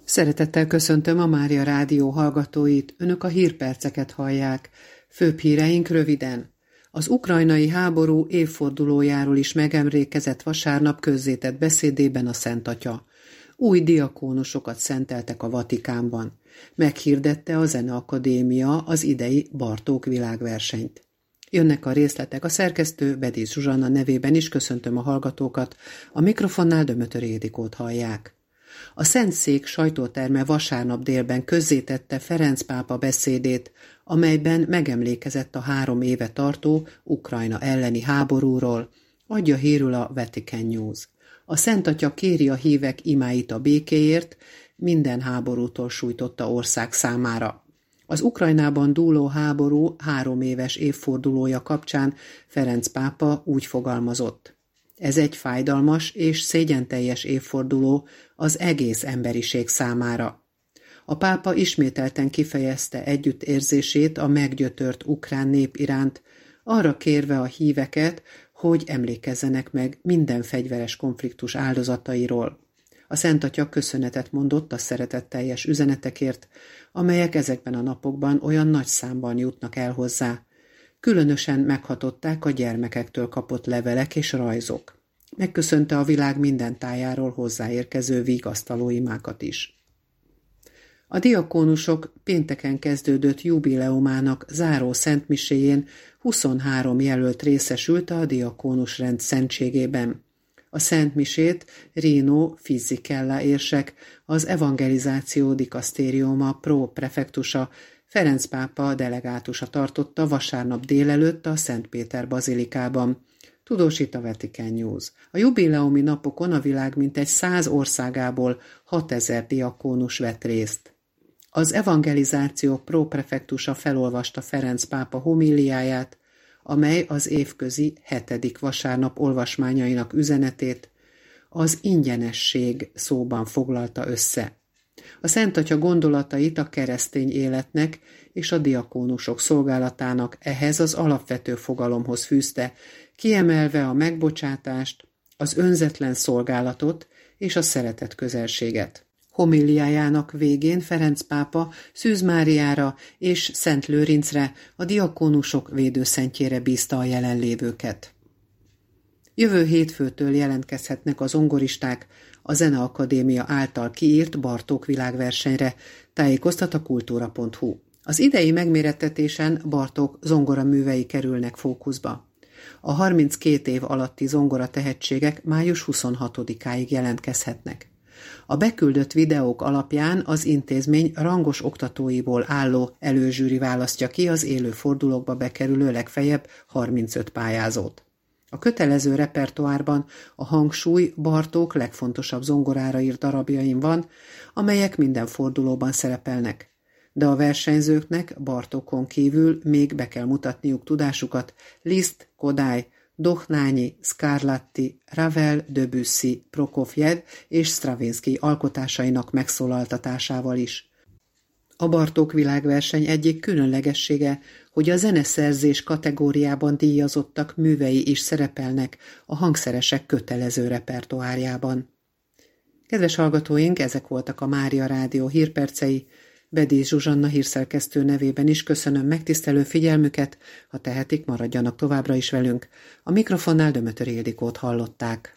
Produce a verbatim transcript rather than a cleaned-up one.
Szeretettel köszöntöm a Mária Rádió hallgatóit, önök a hírperceket hallják. Főbb híreink röviden. Az ukrajnai háború évfordulójáról is megemlékezett vasárnap közzétett beszédében a Szent Atya. Új diakónusokat szenteltek a Vatikánban. Meghirdette a Zeneakadémia az idei Bartók világversenyt. Jönnek a részletek, a szerkesztő Bedész Zsuzsanna nevében is köszöntöm a hallgatókat, a mikrofonnál Dömötör Ildikót hallják. A Szentszék sajtóterme vasárnap délben közzétette Ferenc pápa beszédét, amelyben megemlékezett a három éve tartó Ukrajna elleni háborúról, adja hírül a Vatican News. A Szent Atya kéri a hívek imáit a békéért, minden háborútól sújtotta ország számára. Az Ukrajnában dúló háború három éves évfordulója kapcsán Ferenc pápa úgy fogalmazott: ez egy fájdalmas és szégyenteljes évforduló az egész emberiség számára. A pápa ismételten kifejezte együttérzését a meggyötört ukrán nép iránt, arra kérve a híveket, hogy emlékezzenek meg minden fegyveres konfliktus áldozatairól. A Szent Atya köszönetet mondott a szeretetteljes üzenetekért, amelyek ezekben a napokban olyan nagy számban jutnak el hozzá. Különösen meghatották a gyermekektől kapott levelek és rajzok. Megköszönte a világ minden tájáról hozzáérkező vigasztaló imákat is. A diakónusok pénteken kezdődött jubileumának záró szentmiséjén huszonhárom jelölt részesült a diakónusrend szentségében. A szentmisét Rino Fisichella érsek, az evangelizáció dikasztériuma pro-prefektusa, Ferenc pápa delegátusa tartotta vasárnap délelőtt a Szent Péter bazilikában. Tudósít a Vatican News. A jubileumi napokon a világ mintegy száz országából hatezer diakónus vett részt. Az evangelizáció pro-prefektusa felolvasta Ferenc pápa homíliáját, amely az évközi hetedik vasárnap olvasmányainak üzenetét, az ingyenesség szóban foglalta össze. A Szent Atya gondolatait a keresztény életnek és a diakónusok szolgálatának ehhez az alapvető fogalomhoz fűzte, kiemelve a megbocsátást, az önzetlen szolgálatot és a szeretet közelséget. Homiliájának végén Ferenc pápa Szűz Máriára és Szent Lőrincre, a diakónusok védőszentjére bízta a jelenlévőket. Jövő hétfőtől jelentkezhetnek az zongoristák a Zeneakadémia által kiírt Bartók világversenyre, tájékoztat a kultúra pont hu. Az idei megmérettetésen Bartók zongoraművei kerülnek fókuszba. A harminckét év alatti zongora tehetségek május huszonhatodikáig jelentkezhetnek. A beküldött videók alapján az intézmény rangos oktatóiból álló előzsűri választja ki az élő fordulókba bekerülő legfeljebb harmincöt pályázót. A kötelező repertoárban a hangsúly Bartók legfontosabb zongorára írt darabjain van, amelyek minden fordulóban szerepelnek. De a versenyzőknek Bartókon kívül még be kell mutatniuk tudásukat Liszt, Kodály, Dochnányi, Scarlatti, Ravel, Debussy, Prokofjev és Stravinsky alkotásainak megszólaltatásával is. A Bartók világverseny egyik különlegessége, hogy a zeneszerzés kategóriában díjazottak művei is szerepelnek a hangszeresek kötelező repertoárjában. Kedves hallgatóink, ezek voltak a Mária Rádió hírpercei. Bedész Zsuzsanna hírszerkesztő nevében is köszönöm megtisztelő figyelmüket, ha tehetik, maradjanak továbbra is velünk. A mikrofonnál Dömötör Ildikót hallották.